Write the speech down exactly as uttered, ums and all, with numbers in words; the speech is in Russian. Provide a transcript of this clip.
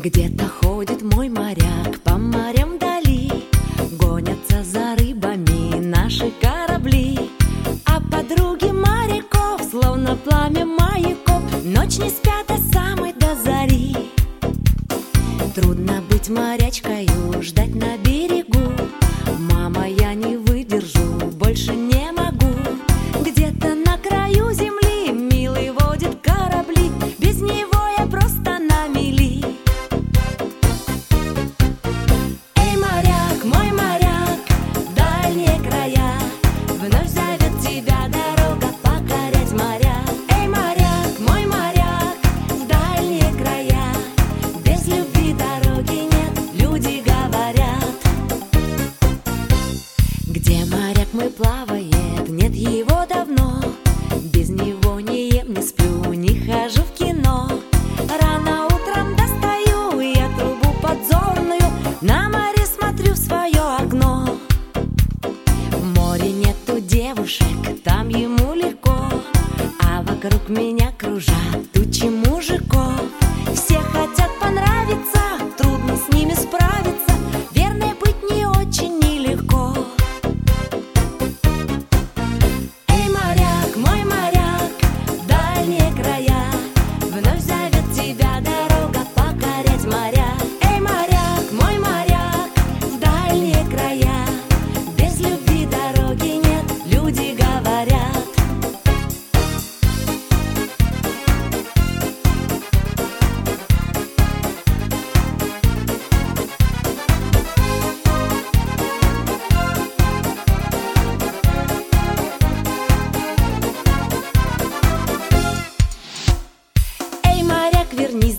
Где-то ходит мой моряк по морям вдали, гонятся за рыбами наши корабли. А подруги моряков, словно пламя маяков, ночь не спят до самой до зари. Трудно быть морячкою, ждать на берегу. Мама, я не выдержу, больше не могу. Где-то на краю земли милый водит корабли, без него я просто на мели. Эй, моряк, мой моряк, в дальние края вновь зовет тебя дорога покорять моря. Эй, моряк, мой моряк, в дальние края без любви дороги нет, люди говорят. Где моряк мой плавает, нет его давно. Без него не ем, не сплю, не хожу в кино. Рано утром достаю я трубу подзорную, на море смотрю в свое окно. В море нету девушек, там ему легко, а вокруг меня кружат тучи мужиков. Все хотят понравиться, трудно с ними справиться, верной быть не очень нелегко. Эй, моряк, мой моряк, в дальние края вновь зовет тебя дорога покорять моря. Эй, моряк, мой моряк, в дальние края без любви дороги нет, люди говорят. Эй, моряк, вернись